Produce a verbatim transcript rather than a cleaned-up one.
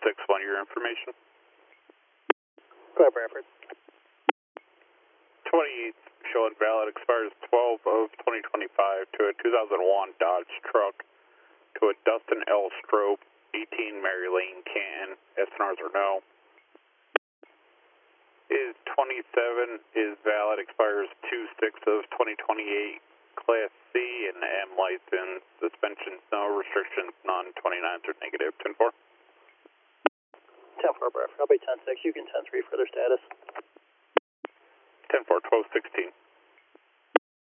six one, your information. Go ahead, Bradford. twenty-eight showing valid, expires twelve of twenty twenty-five to a two thousand one Dodge truck to a Dustin L. Strope, eighteen Mary Lane, Canton. S N Rs are no. Is twenty-seven, is valid, expires two six of twenty twenty-eight. Class C and M license, suspensions no, restrictions none, twenty-nines are negative. ten four. ten four, Bradford. I'll be ten six. You can ten three for their status. ten four, twelve sixteen.